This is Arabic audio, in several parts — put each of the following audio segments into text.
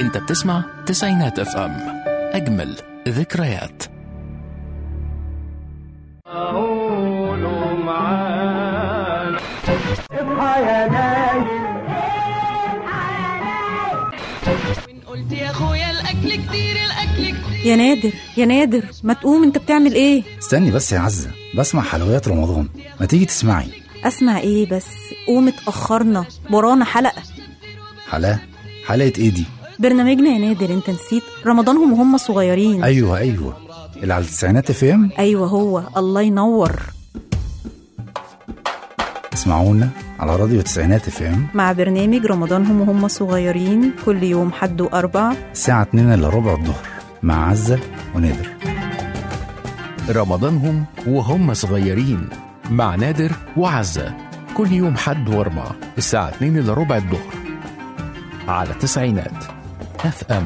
انت بتسمع تسعينات اف ام، اجمل ذكريات. قولوا معانا اصحى يا نايم، قلت يا اخويا الاكل كتير الاكل كتير. يا نادر يا نادر، ما تقوم، انت بتعمل ايه؟ استني بس يا عزة، بسمع حلويات رمضان، ما تيجي تسمعي. اسمع ايه بس؟ قوم، اتأخرنا، ورانا حلقة. حلقة ايه دي؟ برنامجنا يا نادر، انت نسيت؟ رمضانهم وهم صغيرين. ايوه اللي على التسعينات FM. ايوه هو، الله ينور. اسمعونا على راديو تسعينات FM مع برنامج رمضانهم وهم صغيرين، كل يوم حد وأربع الساعة 2 إلا ربع الظهر مع عزة ونادر. رمضانهم وهم صغيرين مع نادر وعزة، كل يوم حد واربع الساعة 2 إلا ربع الظهر على تسعينات FM.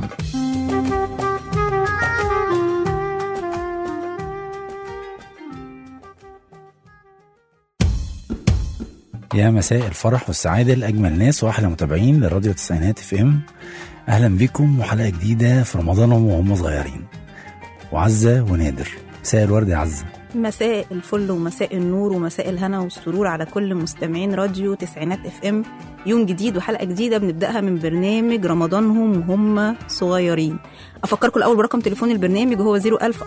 يا مساء الفرح والسعادة لأجمل ناس وأحلى متابعين لراديو تسعينات FM. أهلا بكم وحلقة جديدة في رمضانهم وهم صغيرين، وعزة ونادر. مساء الورد يا عزة. مساء الفل ومساء النور ومساء الهنا والسرور على كل مستمعين راديو تسعينات FM. يوم جديد وحلقة جديدة بنبدأها من برنامج رمضانهم وهم صغيرين. أفكركم الأول برقم تليفون البرنامج، وهو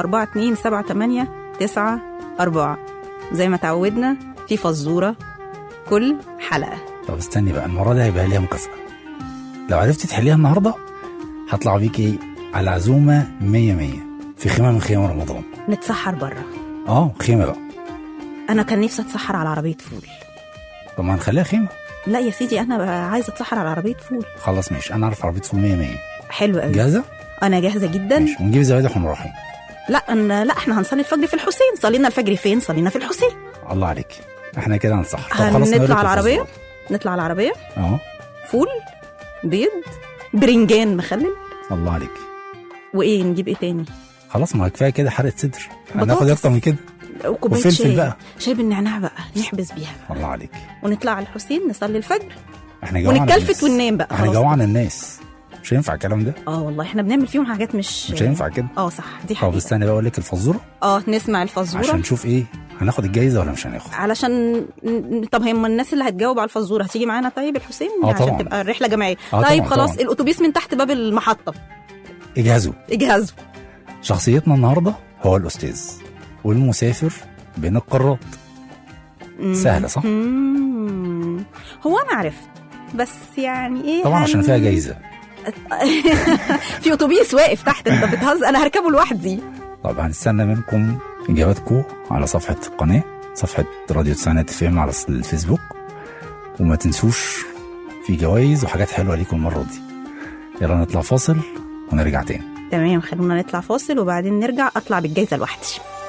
010427894. زي ما تعودنا في فزورة كل حلقة. طب استني بقى، المرة دي هيبقى ليها مكافأة. لو عرفتي تحليها النهاردة هطلع بيكي على عزومة 100 في خيمة من خيام رمضان. نتسحر برا. خيمة بقى. أنا كان نفسي أتسحر على عربية فول. طب ما هنخليها خيمة. لا يا سيدي، أنا بقى عايزة أتسحر على عربية فول. خلاص ماشي، أنا أعرف عربية فول 100. حلو قوي. جاهزة؟ أنا جاهزة جدا. ماشي، ونجيب زبادي واحنا رايحين. لا احنا هنصلي الفجر في الحسين. صلينا الفجر فين؟ صلينا في الحسين. الله عليك، احنا كده هنسحر. طب خلاص، نطلع على العربية. نطلع على العربية. فول، بيض، برنجان مخلل. الله عليك. وايه نجيب ايه تاني؟ خلاص، ما كفايه كده حرقة صدر، هناخد اكتر من كده. وكوبايه شاي بقى، شاي بالنعناع بقى نحبس بيها. الله عليك. ونطلع على الحسين نصلي الفجر، احنا جوعنا ونتكلفت وننام بقى. احنا جوعنا الناس، مش هينفع الكلام ده. والله احنا بنعمل فيهم حاجات مش هينفع كده. صح، دي حقيقة. طب استنى بقى اقول لك الفزوره. نسمع الفزوره عشان نشوف ايه، هناخد الجايزه ولا مش هناخد. علشان طب هم الناس اللي هتجاوب على الفزوره هتيجي معانا طيب الحسين؟ عشان تبقى الرحله جماعيه. طيب خلاص، الاتوبيس من تحت باب المحطه. اجهزوا. شخصيتنا النهارده هو الاستاذ والمسافر بين القارات. سهله صح؟ هو انا عرفت، بس يعني ايه طبعا عشان فيها جايزه. في اتوبيس واقف تحت، انت بتهزر؟ انا هركبه لوحدي. طب هنستنى منكم اجاباتكم على صفحه القناه، صفحه راديو تسعينات FM على الفيسبوك. وما تنسوش في جوائز وحاجات حلوه ليكم المره دي. يلا نطلع فاصل ونرجع تاني. تمام، خلونا نطلع فاصل وبعدين نرجع اطلع بالجايزه لوحدي.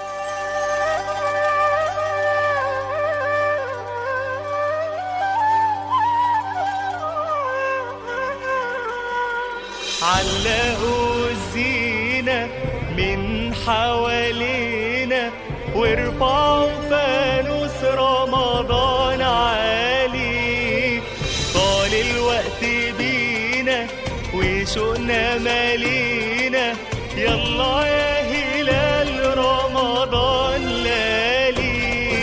علقوا الزينة من حوالينا وارفعوا فانوس رمضان عالي. طال الوقت بينا وشوقنا مالينا، يلا يا هلال رمضان لالي.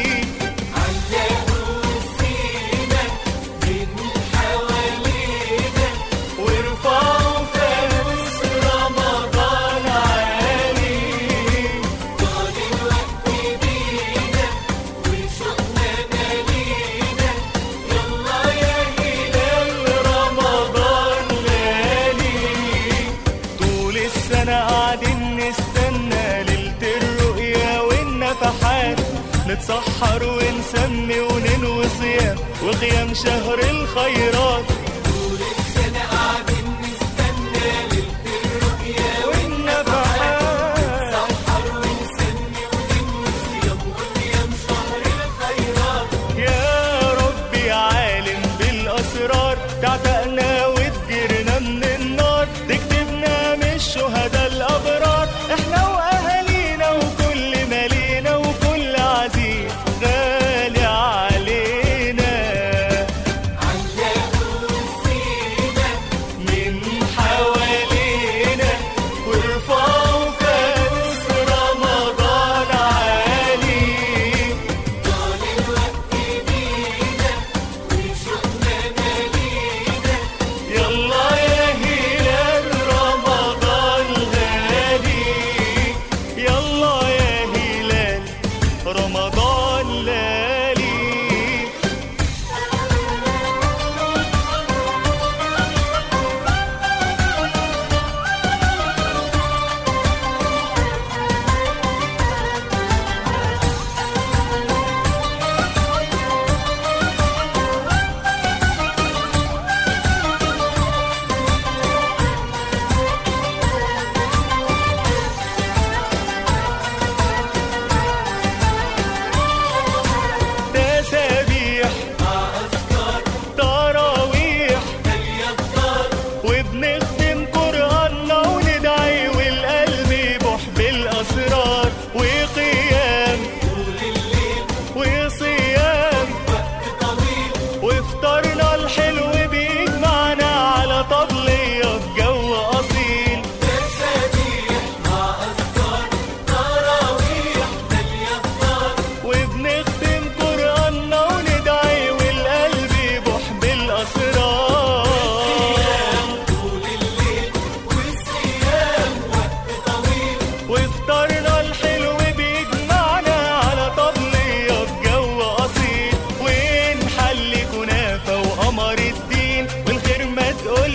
علقوا الزينة من حوالينا وارفعوا فانوس رمضان عالي. طال الوقت بينا وشوقنا مالينا، يلا يا هلال رمضان لالي. طول السنة قاعدين نستنى ليلة الرؤيا والنفحات، نتسحر ونسمي وننوي صيام وقيام شهر الخيرات. طول السنة قاعدين نستنى ليلة الرؤيا والنفحات، نتسحر ونسمي وننوي صيام وقيام شهر الخيرات. يا ربي عالم بالأسرار، تعتقنا وتجرنا من النار، تكتبنا من الشهداء الأبرار. احنا وأهالينا وكل مالينا وكل عزيز غالي علينا. علقوا الزينة من حوالينا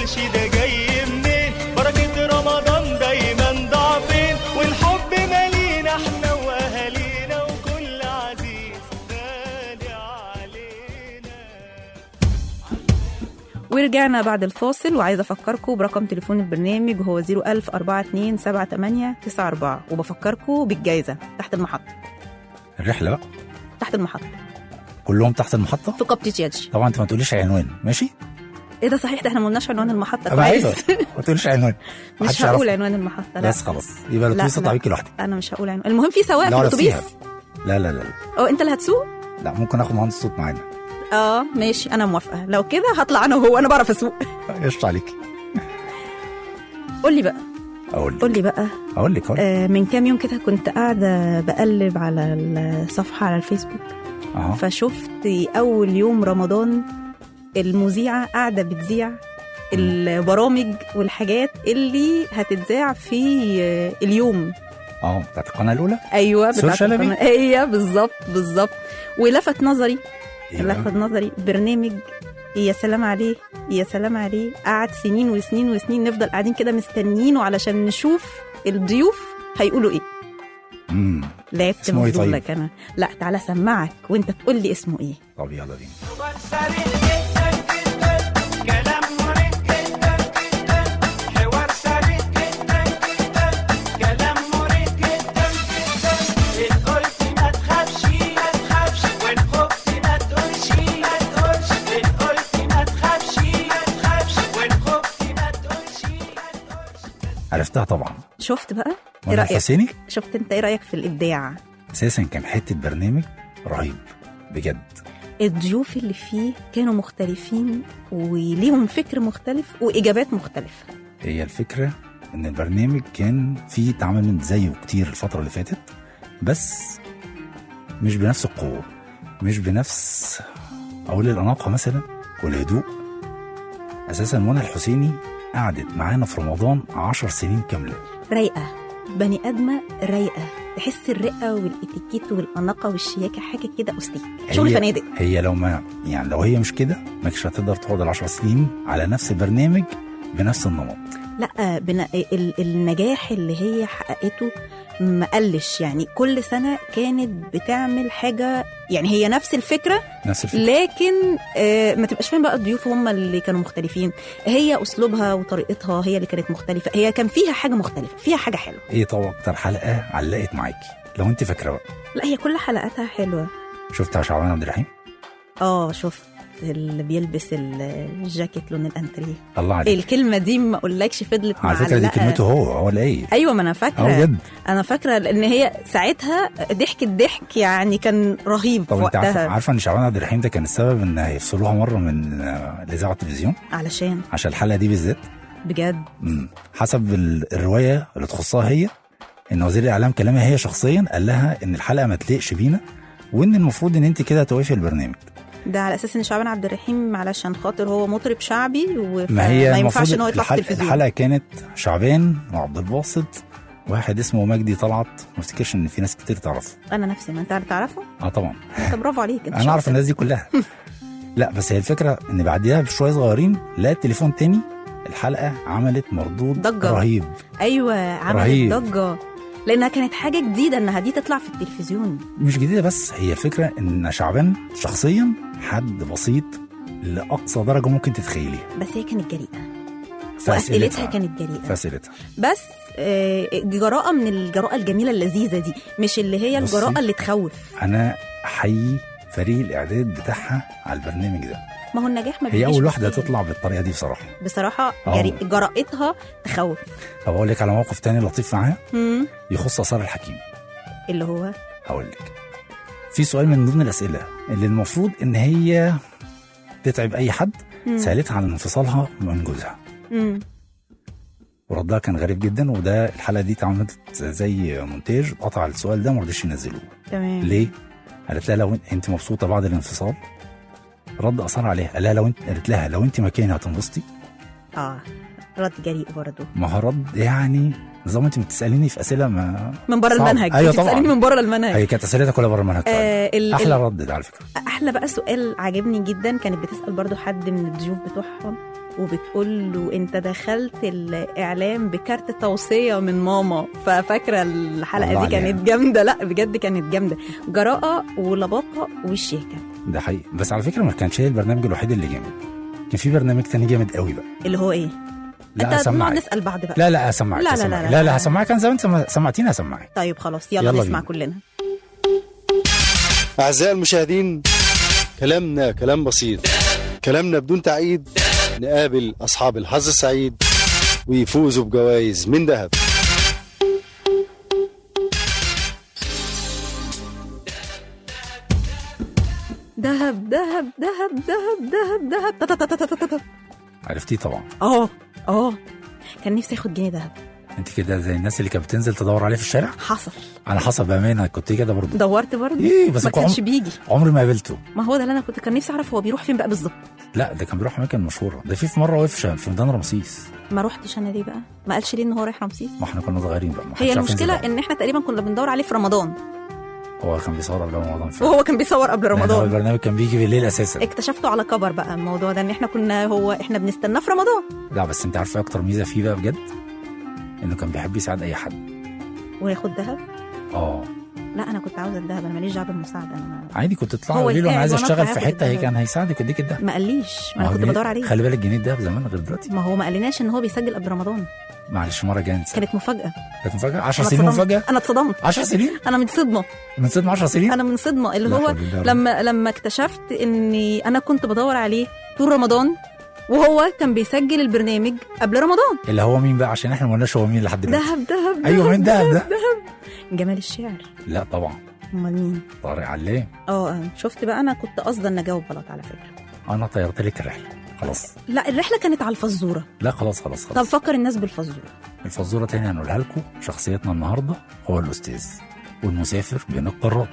تقولش ده جاي منين، بركة رمضان دايما ضعفين، والحب مالينا احنا واهالينا، وكل عزيز غالي علينا. ورجعنا بعد الفاصل، وعايزة أفكركم برقم تليفون البرنامج هو 010427894، وبفكركم بالجايزة تحت المحطة. الرحله بقى تحت المحطة كلهم تحت المحطه. في قبطة يدش. طبعا انت ما تقوليش عنوان، ماشي؟ ايه ده صحيح، ده احنا ما قلناش عنوان المحطة أبقى كويس. ايوه ما تقوليش عنوان. مش محدش هقول يعرف. عنوان المحطة، لا. بس خلاص يبقى الاتوبيس يطلع بيكي لوحدك. أنا مش هقول عنوان، المهم في سواق في لا، الأتوبيس. فيها. لا لا لا أو أنت اللي هتسوق؟ لا، ممكن اخد مهندس صوت معانا. ماشي، أنا موافقة. لو كده هطلع أنا وهو، أنا بعرف أسوق. قشطة عليكي. قول لي بقى. اقول لك من كام يوم كده كنت قاعدة بقلب على الصفحة على الفيسبوك، فشفت أول يوم رمضان المذيعة قاعدة بتذيع البرامج والحاجات اللي هتتذاع في اليوم. بتاعت القناة الأولى. أيوة بتاعت القناة. أيوة بالظبط. ولفت نظري برنامج يا سلام عليه يا سلام عليه، قعد سنين وسنين وسنين نفضل قاعدين كده مستنيينه علشان نشوف الضيوف هيقولوا ايه. لعبت مفضولك انا. لا تعالى سمعك وانت تقول لي اسمه ايه. طب يلا بينا. عرفتها طبعا. شفت بقى ايه رايك؟ شفت انت ايه رايك في الابداع؟ اساسا كان حته برنامج رهيب بجد. الضيوف اللي فيه كانوا مختلفين وليهم فكر مختلف واجابات مختلفه. هي الفكره ان البرنامج كان فيه اتعمل زيه كتير الفتره اللي فاتت، بس مش بنفس القوه، مش بنفس اقول الاناقه مثلا والهدوء. اساسا منى الحسيني قعدت معانا في رمضان 10 سنين كامله. رايقه، بني ادمه رايقه، تحس الرقه والاتيكيت والاناقه والشياكه، حاجه كده استيك، شغل فنادق. هي لو هي مش كده ما كانتش هتقدر تقعد ال10 سنين على نفس البرنامج بنفس النمط. لا النجاح اللي هي حققته ما قلش، يعني كل سنه كانت بتعمل حاجه، يعني هي نفس الفكره لكن ما تبقاش فاهم بقى الضيوف هم اللي كانوا مختلفين، هي اسلوبها وطريقتها هي اللي كانت مختلفه، هي كان فيها حاجه مختلفه، فيها حاجه حلوه. ايه طبعا اكتر حلقه علقت معاكي لو انت فاكره بقى؟ لا هي كل حلقاتها حلوه. شفتها شعبان عبد الرحيم؟ شفت اللي بيلبس الجاكيت لون الانتريه. الله عليك، الكلمه دي ما اقولكش فضلت معلقه. على فكره دي كلمته هو اللي ايه. ايوه ما انا فاكره. بجد انا فاكره لان هي ساعتها ضحك يعني كان رهيب. طب انت عارفه ان شعبان عبد الرحيم ده كان السبب ان هيفصلوها مره من الاذاعه والتلفزيون عشان الحلقه دي بالذات بجد. حسب الروايه اللي تخصها هي، ان وزير الاعلام كلامها هي شخصيا قال لها ان الحلقه ما تليقش بينا، وان المفروض ان انت كده توقفي البرنامج ده على اساس ان شعبان عبد الرحيم علشان خاطر هو مطرب شعبي ما ينفعش ان هو يطلع في التلفزيون. الحلقه كانت شعبان وعبد الباسط واحد اسمه مجدي طلعت، ما افتكرش ان في ناس كتير تعرفه. انا نفسي ما انت تعرفه. طبعا انت برافو عليك. انا اعرف الناس دي كلها. لا بس هي الفكره ان بعديها بشويه صغيرين لقيت تليفون تاني، الحلقه عملت مردود ضجة. رهيب. ايوه عملت رهيب. ضجه لانها كانت حاجه جديده انها دي تطلع في التلفزيون. مش جديده، بس هي الفكره ان شعبان شخصيا حد بسيط لاقصى درجه ممكن تتخيليها، بس هي كانت جريئه واسئلتها كانت جريئه بس جراءه من الجراءه الجميله اللذيذه دي، مش اللي هي الجراءه اللي تخوف. انا احيي فريق الاعداد بتاعها على البرنامج ده. ما هو النجاح ما بيجيش. هي اول واحده تطلع بالطريقه دي بصراحه جرأتها تخوف. طب اقول لك على موقف تاني لطيف معاها يخص آثار الحكيم. اللي هو هقول لك في سؤال من ضمن الاسئله اللي المفروض ان هي تتعب اي حد، سالتها عن انفصالها من جوزها. وردها كان غريب جدا، وده الحلقه دي اتعملت زي مونتاج قطع السؤال ده ما رضيش ينزلوه. تمام. ليه؟ قالت لها لو انت مبسوطه بعد الانفصال؟ رد اثر عليها، قال لها قالت لها لو انت مكاني هتنبسطي؟ رد جريء برضه. ما هو رد يعني نظام انت بتساليني في اسئله من بره المنهج. ايوه طبعا بتساليني من بره المنهج. هي كانت اسئلتها كلها بره المنهج. احلى رد ده على فكره. احلى بقى سؤال عجبني جدا، كانت بتسال برضه حد من الضيوف بتوعهم وبتقول له انت دخلت الاعلام بكارت توصيه من ماما. ففاكره الحلقه الله دي عليها. كانت جامده، لا بجد كانت جامده، جراءه ولباقه والشياكه. ده حقيقي. بس على فكره ما كانش هي البرنامج الوحيد اللي جامد، كان في برنامج تاني جامد قوي بقى. اللي هو ايه؟ لا انت هسمعك. نقعد نسال بعض بقى. لا هسمعك. لا لا هسمعك. لا لا لا. هسمعك. كان زمان سمعتيني هسمعك. طيب خلاص يلا نسمع بينا. كلنا. أعزائي المشاهدين، كلامنا كلام بسيط، كلامنا بدون تعقيد، نقابل أصحاب الحظ السعيد ويفوزوا بجوائز من ذهب. دهب دهب دهب دهب دهب دهب تا- تا- تا- تا- تا- تا. عرفتيه طبعا. اه كان نفسي اخد جنيه دهب. انت كده زي الناس اللي كانت بتنزل تدور عليه في الشارع. حصل. على حسب بامانه كنت كده برضه. دورت برضه ايه بس ما كانش بيجي. عمري ما قابلته. ما هو ده اللي انا كان نفسي اعرف هو بيروح فين بقى بالظبط. لا ده كان بيروح اماكن مشهوره. ده في مره وقف في ميدان رمسيس. ما روحتش انا ليه بقى؟ ما قالش ليه ان هو رايح رمسيس؟ ما احنا كنا صغيرين بقى. ما حدش هي عارف ينزل المشكله بقى. ان احنا تقريبا كنا بندور عليه في رمضان، هو كان بيصور قبل رمضان فعلا. وهو كان بيصور قبل لأن هو رمضان. البرنامج كان بيجي بالليل اساسا. اكتشفته على كبر بقى الموضوع ده، ان احنا احنا بنستناه في رمضان. لا بس انت عارفه اكتر ميزه فيه بقى بجد؟ انه كان بيحب يساعد اي حد. وياخد ذهب. اه لا انا كنت عاوزه الذهب، انا ماليش دعوه بالمساعده. انا عادي كنت تطلع هو قولي له انا قاعد عايز وأنا اشتغل في هاخد حته، هي الذهب. كان هيساعدك يديك الدهب. ما قاليش، ما انا كنت الجنيه- بدور عليه. خلي بالك جنيه الدهب زمان غير دلوقتي. ما هو ما قالناش ان هو بيسجل قبل رمضان. معلش مره جايه نسيت. كانت مفاجاه. كانت مفاجاه 10 أنا سنين اتصدمت. مفاجاه. انا اتصدمت. 10 سنين انا من صدمه. من صدمه 10 سنين. انا من صدمه اللي لا هو حول الله ولا لما اكتشفت اني انا كنت بدور عليه طول رمضان، وهو كان بيسجل البرنامج قبل رمضان. اللي هو مين بقى؟ عشان احنا ما قلناش هو مين لحد دلوقتي. دهب دهب ايوه مين دهب ده؟ جمال الشعر. لا طبعا امال مين؟ طارق علام. شفت بقى، انا كنت قصدا ان اجاوب غلط على فكره. انا طيرت لك الرحله خلاص. لا الرحله كانت على الفزوره. لا خلاص طب فكر الناس بالفزوره. الفزوره تاني هنقولها لكم. شخصيتنا النهارده هو الاستاذ والمسافر بين القارات.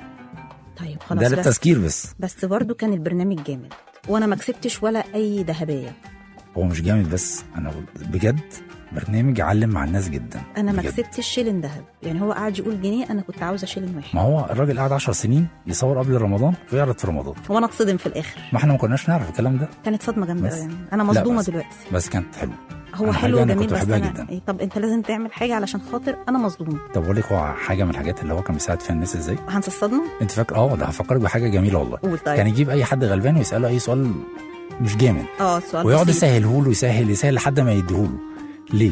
طيب خلاص ده بس للتذكير بس برضو كان البرنامج جامد، وانا ما كسبتش ولا اي ذهبيه. هو مش جامد بس انا بجد برنامج علم مع الناس جدا. انا ما بجد. كسبتش شيلن ذهب، يعني هو قاعد يقول جنيه، انا كنت عاوزه شيلن واحد. ما هو الراجل قعد 10 سنين يصور قبل رمضان ويعرض في رمضان. وانا اتصدم في الاخر. ما احنا ما كناش نعرف الكلام ده. كانت صدمه جامده بس. يعني. انا مصدومه بس. دلوقتي. بس كانت حلوه. هو أنا حلو حاجة أنا وجميل كنت بس بحبها انا جدا. طب انت لازم تعمل حاجه علشان خاطر انا مصدومه. طب اقول لك هو حاجه من الحاجات اللي هو كان بيساعد فيها الناس ازاي. هنسى الصدمه. انت فاكر؟ ده هفكرك بحاجه جميله والله. قول طيب. كان يجيب اي حد غلبان ويساله اي سؤال مش جامد، سؤال ويقعد بسيط. يسهله له يسهل لحد ما يديهوله. ليه؟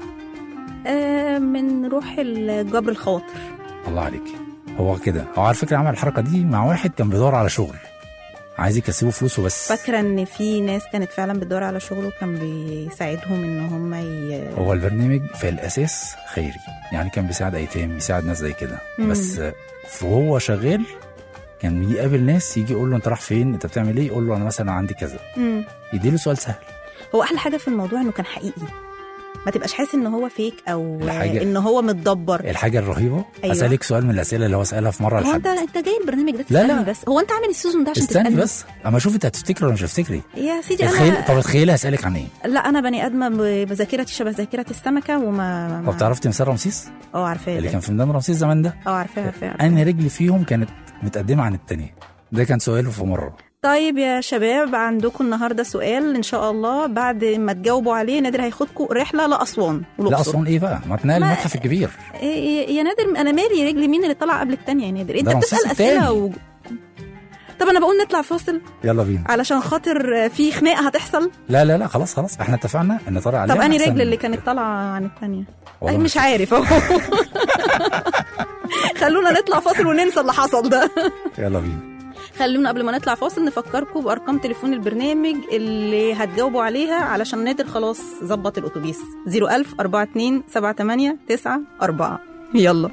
من روح الجبر الخواطر. الله عليك. هو كده. هو على فكره عمل الحركه دي مع واحد كان بيدور على شغل عايز يكسبه فلوسه بس. فاكره ان في ناس كانت فعلا بتدور على شغل وكان بيساعدهم ان هم هو البرنامج في الاساس خيري، يعني كان بيساعد ايتام، يساعد ناس زي كده. بس وهو شغال كان يقابل ناس، يجي يقول له انت رايح فين، انت بتعمل ايه، يقول له انا مثلا عندي كذا، يديله سؤال سهل. هو احلى حاجه في الموضوع انه كان حقيقي، ما تبقاش حاسس ان هو فيك او ان هو متدبر. الحاجه الرهيبه أيوة. اسالك سؤال من الاسئله اللي هو اسالها في مره هو لحد. انت جاي البرنامج ده تسالني؟ لا. بس هو انت عامل السيزون ده عشان تسالني بس اما اشوف انت هتفتكري ولا مش هتفتكري يا سيدي. طب تخيلي هسالك عن ايه. لا انا بني ادمه بذاكرتي شبه ذاكره السمكه وما طب تعرفي تمثال رمسيس عارفاه اللي كان في ميدان رمسيس زمان ده؟ عارفاه. انا رجلي فيهم كانت متقدمه عن التانية. ده كان سؤاله في مره. طيب يا شباب، عندكم النهارده سؤال ان شاء الله بعد ما تجاوبوا عليه نادر هياخدكم رحله لاسوان لا اسوان ايه بقى؟ ما تنقل المتحف الكبير. يا نادر انا مالي رجلي مين اللي طلع قبل الثانيه يا نادر؟ انت رمسيس بتسال اسئله طب انا بقول نطلع فاصل. يلا بينا علشان خاطر في خناقه هتحصل. لا خلاص احنا اتفقنا ان طارق علام. طب انهي رجل اللي كانت طالعه عن الثانيه؟ مش عارف اهو. خلونا نطلع فاصل وننسى اللي حصل ده. يلا بينا. خلونا قبل ما نطلع فاصل نفكركم بأرقام تليفون البرنامج اللي هتجاوبوا عليها علشان نادر خلاص ظبط الأتوبيس. 01000 42 78 94. يلا.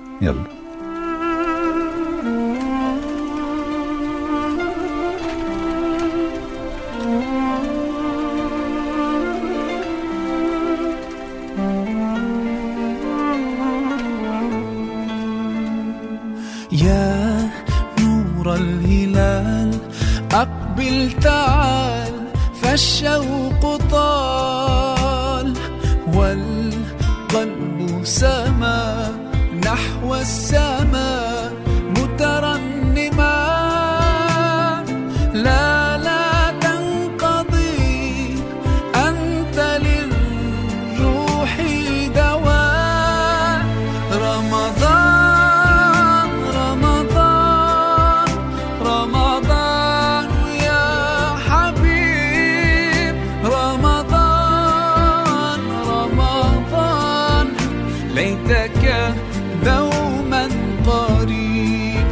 يا نور الهلال أقبل تعال فالشوق طال والقلب سما نحو السماء مترنما لا تنقضي ليتك دوما قريب.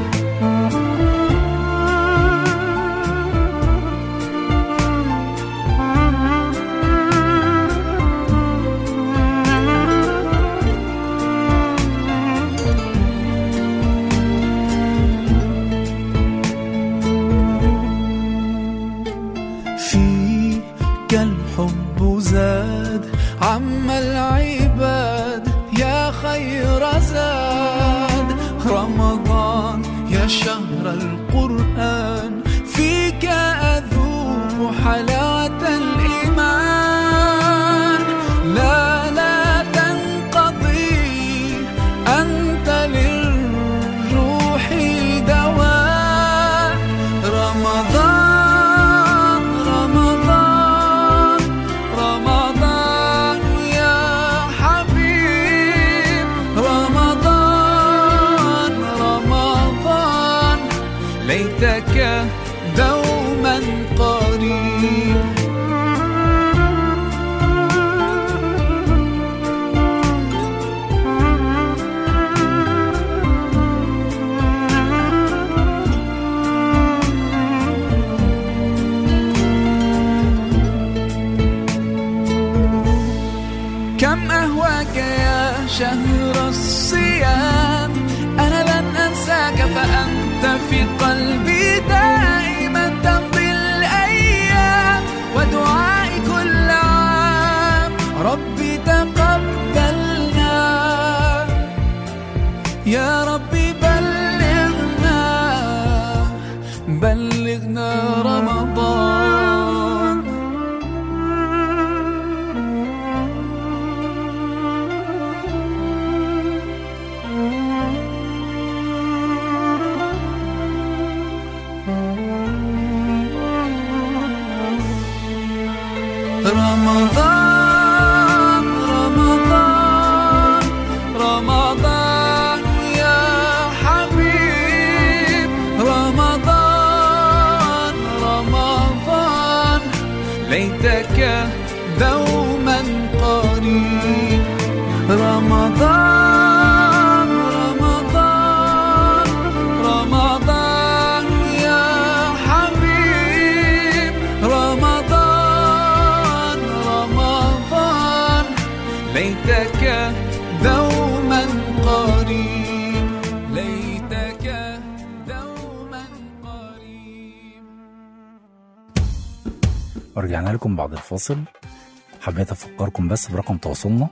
فيك الحب زاد عم العباد يا خير زاد. رمضان يا شهر القرآن فيك أذوق حلاوة الإيمان. لا لا تنقضي أنت للروح دواء. رمضان رمضان رمضان يا حبيب. رمضان رمضان ليتك دوما قريب. كم أهواك يا شهر الصيام. أنا لن أنساك فأنت في قلبي دائما تمضي الأيام. ودعائي كل عام ربي تقبلنا يا ربي بلغنا رمضان. رمضان رمضان رمضان يا حبيب. رمضان رمضان ليتك دوما قريب. رمضان رمضان رمضان يا حبيب. رمضان رمضان ليتك دوما قريب. ليتك دوما قريب. ورجعنا لكم بعد الفاصل. حبيت أفكركم بس برقم تواصلنا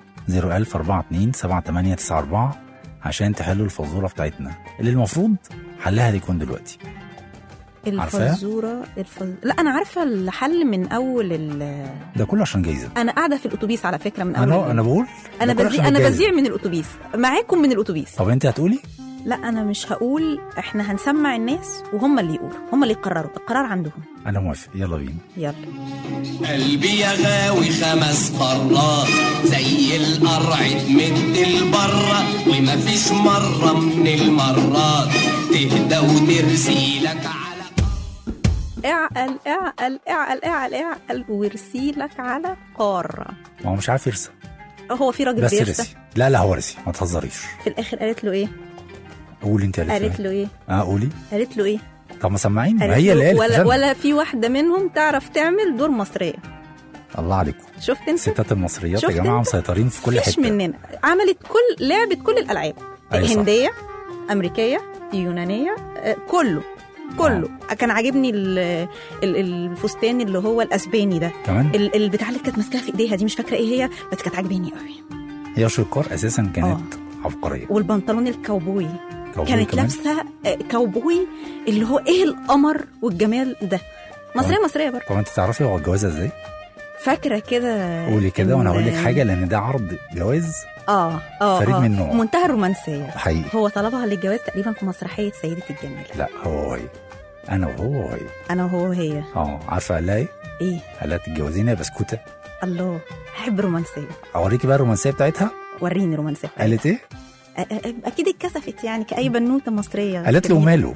010427894 عشان تحلوا الفزورة بتاعتنا اللي المفروض حلها يكون دلوقتي. الفزورة لا أنا عارفة الحل من أول ده كله عشان جايزة. أنا قاعدة في الأتوبيس على فكرة من أول أنا بقول أنا بزيع من الأتوبيس معاكم من الأتوبيس. طب أنت هتقولي؟ لا أنا مش هقول. إحنا هنسمع الناس وهم اللي يقولوا، هم اللي يقرروا، القرار عندهم. أنا موافق، يلا بينا. يلا. قلبي يا غاوي 5 قارات زي القرع تمد البرة وما فيش مرة من المرات تهدى وترسي لك على اعقل اعقل اعقل اعقل اعقل ويرسي لك على قارة. ما هو مش عارف يرسى. هو في راجل بس بيرسى. رسي. لا هو رسي، ما تهزريش. في الآخر قالت له إيه؟ قولي أنت. قالت له إيه؟ قولي. قالت له إيه؟ طب ما سمعيني، ما هي اللي قالت. ولا في واحدة منهم تعرف تعمل دور مصرية. الله عليكم. شفت انت؟ الستات المصريات يا جماعة مسيطرين في كل حتة. مش مننا. عملت لعبت كل الألعاب. هندية، أمريكية، يونانية، كله. كان عاجبني الفستان اللي هو الأسباني ده كمان. البتاع اللي كانت ماسكاها في ايديها دي مش فاكرة ايه هي، بس كانت عاجباني قوي. هي شويكار أساسا كانت عبقرية. والبنطلون الكاوبوي كانت لابسة كاوبوي اللي هو ايه القمر والجمال ده. مصرية برضه. طب انت تعرفي هو الجوازة ازاي؟ فاكرة كده. قولي كده وانا هقول لك حاجة، لان ده عرض جواز فريد من نوعه، منتهى الرومانسية حقيقي. هو طلبها للجواز تقريبا في مسرحية سيدة الجمال. لا هو هي انا وهو وهي. عارفة قال لها ايه؟ قال لها تتجوزيني يا بسكوتة. الله، احب الرومانسية. اوريكي بقى الرومانسية بتاعتها. وريني الرومانسية بتاعتها. قالت ايه؟ اكيد اتكسفت يعني كأي بنوتة مصرية. قالت له وماله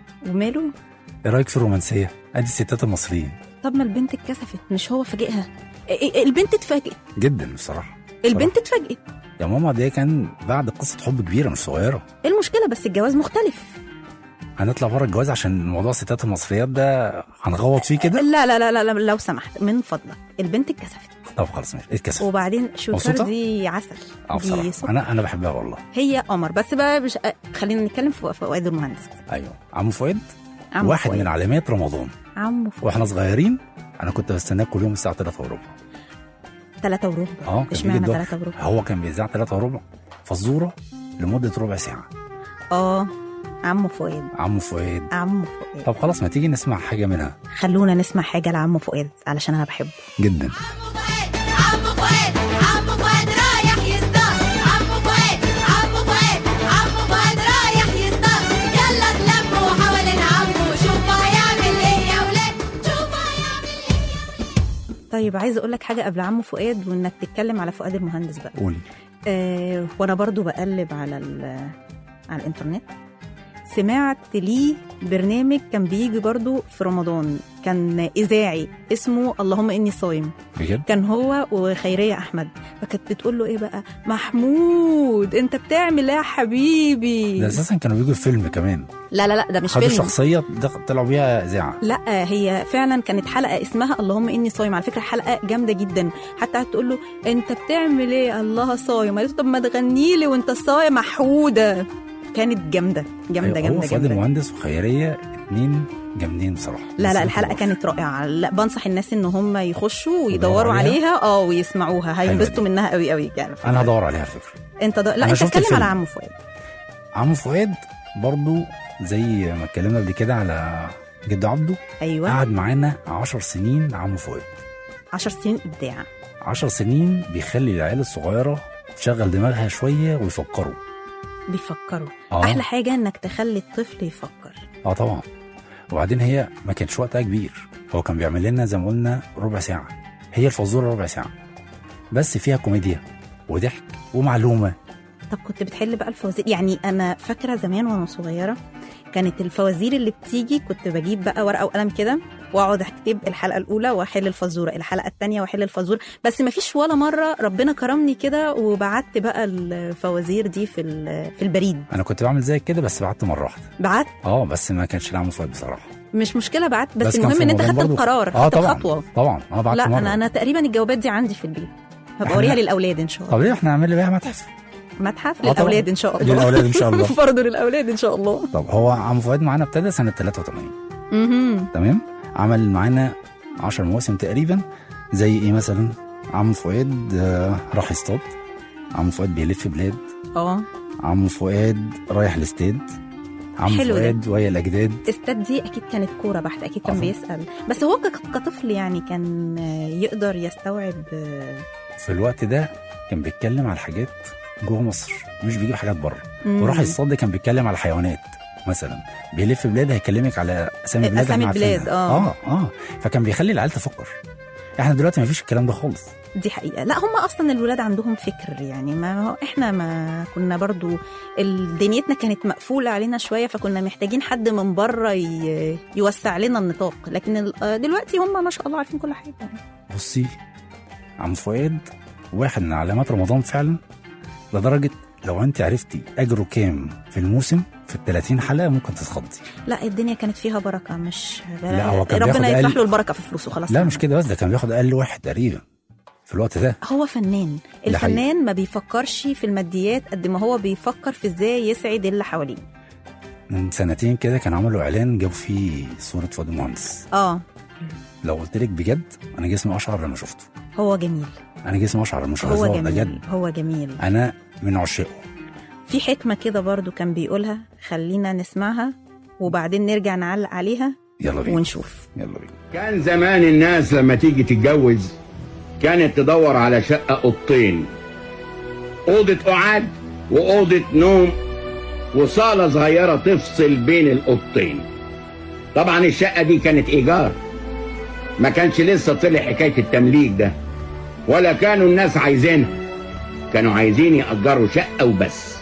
ايه رايك في الرومانسية؟ ادي الستات المصريين. طب ما البنت اتكسفت، مش هو فاجئها. البنت اتفاجئت جدا بصراحة. البنت اتفاجئت يا ماما دي كان بعد قصه حب كبيره مش صغيره. ايه المشكله؟ بس الجواز مختلف. هنطلع بره الجواز عشان موضوع الستات المصريات ده هنغوط فيه كده. لا لا لا لا لو سمحت من فضلك، البنت اتكسفت. طب خلاص ماشي اتكسف. وبعدين شوفر دي عسل. دي انا بحبها والله. هي قمر. بس بقى خلينا نتكلم في فؤاد المهندس. ايوه عمو فؤاد واحد من علامات رمضان. عمو فؤاد واحنا صغيرين انا كنت بستناه كل يوم الساعه 3:15. 3:15 اشمعنى 3:15؟ هو كان بيذاع 3:15 فزوره لمده ربع ساعه. عمو فؤاد. طب خلاص ما تيجي نسمع حاجه منها. خلونا نسمع حاجه لعمو فؤاد علشان انا بحبه جدا. عمو فؤاد رايح يصطاد. عمو فؤاد رايح يصطاد. يلا تلموا حوالين عمو شوفوا هيعمل ايه يا ولاد، شوفوا هيعمل ايه. طيب عايزه اقول لك حاجه قبل عمو فؤاد وانك تتكلم على فؤاد المهندس بقى. قولي. وانا برضو بقلب على الانترنت سمعت ليه برنامج كان بيجي برضو في رمضان، كان إذاعي اسمه اللهم إني صايم. بجد؟ كان هو وخيرية أحمد، فكانت بتقول له إيه بقى، محمود أنت بتعمل إيه يا حبيبي؟ ده أساسا كانوا بيجوا فيلم كمان. لا ده مش فيلم. خدوا شخصية طلعوا بيها إذاعة. لا هي فعلا كانت حلقة اسمها اللهم إني صايم، على فكرة حلقة جامدة جدا. حتى تقول له أنت بتعمل إيه؟ الله صايم. قالت له طب ما تغني لي وأنت صايم محودة. كانت جامده. هو فؤاد المهندس وخيريه اتنين جامدين بصراحه. لا الحلقه كانت رائعه. لا بنصح الناس ان هم يخشوا ويدوروا عليها ويسمعوها، هينبسطوا منها قوي قوي يعني. انا هدور عليها على فكره. انت لا انت اتكلم على عمو فؤاد. عمو فؤاد برضو زي ما اتكلمنا قبل كده على جد عبده. ايوه قعد معانا 10 سنين. عمو فؤاد 10 سنين ابداع. 10 سنين بيخلي العيال الصغيره تشغل دماغها شويه ويفكروا. احلى حاجه انك تخلي الطفل يفكر. طبعا. وبعدين هي ما كانش وقتها كبير، هو كان بيعمل لنا زي ما قلنا ربع ساعه، هي الفزوره ربع ساعه بس فيها كوميديا وضحك ومعلومه. طب كنت بتحل بقى الفوازير؟ يعني انا فاكره زمان وانا صغيره كانت الفوازير اللي بتيجي كنت بجيب بقى ورقه وقلم كده واقعد اكتب الحلقه الاولى واحل الفزوره، الحلقه الثانيه واحل الفزوره، بس ما فيش ولا مره ربنا كرمني كده وبعت بقى الفوازير دي في البريد. انا كنت بعمل زي كده بس بعت مره واحده. بعت؟ بس ما كانش لعمو فؤاد بصراحه. مش مشكله بعت، بس المهم ان انت خدت القرار، خدت الخطوه. طبعا بعت لا مرة. انا تقريبا الجوابات دي عندي في البيت، هبقى اوريها للاولاد ان شاء الله. طب ليه احنا نعمل بيها متحف للاولاد ان شاء الله. للاولاد ان شاء الله. برضه للاولاد ان شاء الله. طب هو عمو فؤاد معانا ابتدى سنه 83. تمام. عمل معانا 10 مواسم تقريبا. زي ايه مثلا؟ عمو فؤاد راح يصطاد، عمو فؤاد بيلف بلاد، عمو فؤاد رايح الاستاد، عمو فؤاد ويا الاجداد. استاد دي اكيد كانت كوره بحت، اكيد كان بيسال، بس هو كطفل يعني كان يقدر يستوعب. في الوقت ده كان بيتكلم على حاجات جوه مصر، مش بيجيب حاجات بره. وراح يصطاد كان بيتكلم على حيوانات مثلا، بيلف بلاد هيكلمك على اسامي بلاد. اسامي بلاد فكان بيخلي العيال تفكر. احنا دلوقتي ما فيش الكلام ده خالص. دي حقيقه. لا هم اصلا الولاد عندهم فكر يعني، ما احنا ما كنا برضو دنيتنا كانت مقفوله علينا شويه، فكنا محتاجين حد من بره يوسع لنا النطاق، لكن دلوقتي هم ما شاء الله عارفين كل حاجه. بصي عمو فؤاد واحد من علامات رمضان فعلا، لدرجه لو انت عرفتي اجره كام في الموسم في 30 حلقه ممكن تتخضي. لا الدنيا كانت فيها بركه، مش لا هو كان ربنا يفتح له البركه في فلوسه خلاص. لا مش كده بس، ده كان بياخد اقل واحد تقريبا في الوقت ده. هو فنان. الفنان ما بيفكرش في الماديات قد ما هو بيفكر في ازاي يسعد اللي حواليه. من سنتين كده كان عملوا اعلان جابوا فيه صوره فؤاد المهندس. لو قلت لك بجد انا جسمي اشعر لما شفته. هو جميل. انا جسمي اشعر مش هو هزار جميل. هو جميل. انا من عشاقه. في حكمه كده برضو كان بيقولها، خلينا نسمعها وبعدين نرجع نعلق عليها. يلا بينا ونشوف. يلا بينا. كان زمان الناس لما تيجي تتجوز كانت تدور على شقة أوضتين، أوضة قعاد وأوضة نوم وصالة صغيرة تفصل بين الأوضتين. طبعا الشقة دي كانت إيجار، ما كانش لسه طلع حكاية التمليك ده، ولا كانوا الناس عايزينها، كانوا عايزين يأجروا شقة وبس.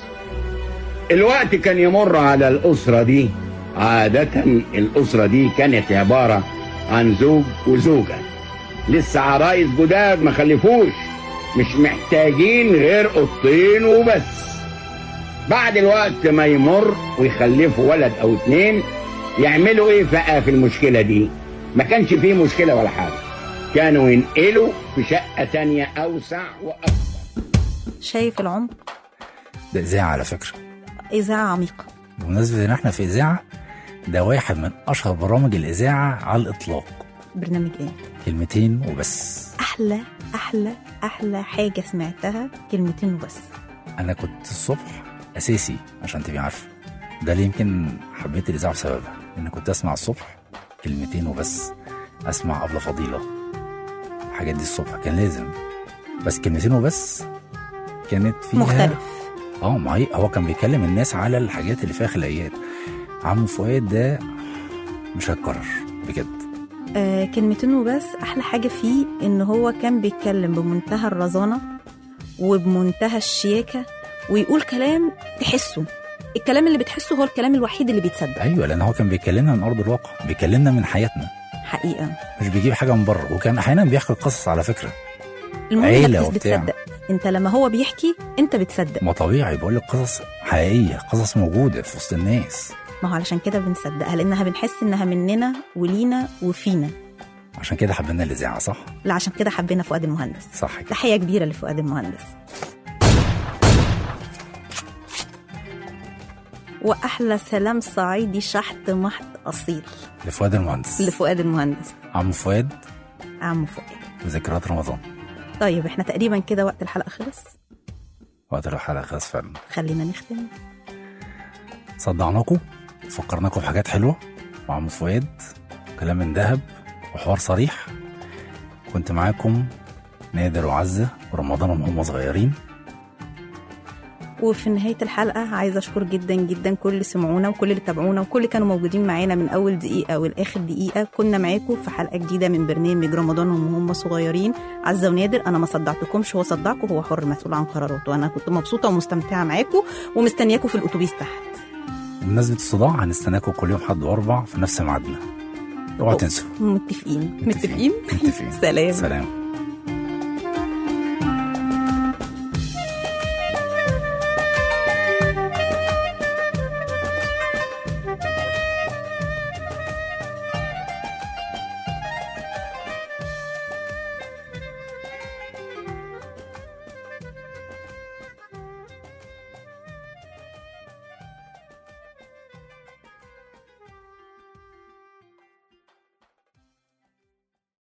الوقت كان يمر على الأسرة دي، عادة الأسرة دي كانت عبارة عن زوج وزوجة، لسه عرايس جداد ما خلفوش، مش محتاجين غير قطين وبس. بعد الوقت ما يمر ويخلفوا ولد او اتنين، يعملوا ايه بقى في المشكلة دي؟ ما كانش فيه مشكلة ولا حاجة، كانوا ينقلوا في شقة تانية اوسع واكبر. شايف العمق؟ ده إذاعة على فكرة، إذاعة عميقة. بمناسبة إن إحنا في إذاعة، ده واحد من أشهر برامج الإذاعة على الإطلاق. برنامج إيه؟ كلمتين وبس. أحلى أحلى أحلى حاجة سمعتها كلمتين وبس. أنا كنت الصبح أساسي عشان تبقي عارفة، ده اللي يمكن حبيت الإذاعة بسببها، إن كنت أسمع الصبح كلمتين وبس، أسمع أبلة فضيلة، الحاجات دي الصبح كان لازم. بس كلمتين وبس كانت فيها مختلف. ما هو كان بيكلم الناس على الحاجات اللي فيها خلاقيات. عم فؤاد ده مش هيتكرر بجد. كلمتين وبس أحلى حاجة فيه إن هو كان بيتكلم بمنتهى الرزانة وبمنتهى الشياكة، ويقول كلام تحسه. الكلام اللي بتحسه هو الكلام الوحيد اللي بيتصدق. أيوة، لأن هو كان بيكلمنا من أرض الواقع، بيكلمنا من حياتنا حقيقة، مش بيجيب حاجة من بره. وكان أحيانا بيحكي القصص على فكرة، المهم عيلة إنك وبتاع. بتصدق. أنت لما هو بيحكي أنت بتصدق. ما طبيعي، بقول لك قصص حقيقية، قصص موجودة في وسط الناس. ما هو علشان كده بنصدقها، لأنها بنحس إنها مننا ولينا وفينا. عشان كده حبينا الإذاعة، صح؟ لا، عشان كده حبينا فؤاد المهندس. صح كده. تحية كبيرة لفؤاد المهندس. وأحلى سلام صعيدي شحت محت أصيل لفؤاد المهندس. لفؤاد المهندس. عم فؤاد. عم فؤاد. وذكريات رمضان. طيب احنا تقريبا كده وقت الحلقة خلص. وقت الحلقة خلص فعلا. خلينا نختم. صدعناكم، فكرناكم بحاجات حلوة، وعم فؤاد كلام من ذهب وحوار صريح. كنت معاكم نادر وعزة ورمضان وهم صغيرين. وفي نهاية الحلقة عايزة أشكر جدا جدا كل اللي سمعونا وكل اللي تابعونا وكل اللي كانوا موجودين معانا من أول دقيقة والآخر دقيقة. كنا معاكم في حلقة جديدة من برنامج رمضان وهم صغيرين. عزة ونادر، أنا ما صدعتكمش، هو صدعكم، هو حر مسؤول عن قراراته. أنا كنت مبسوطة ومستمتعة معاكم ومستنياكم في الأتوبيس تحت. بمناسبة الصداع هنستناكم كل يوم حد واربع في نفس ميعادنا. اوعوا تنسوا. متفقين. متفقين. سلام. سلام.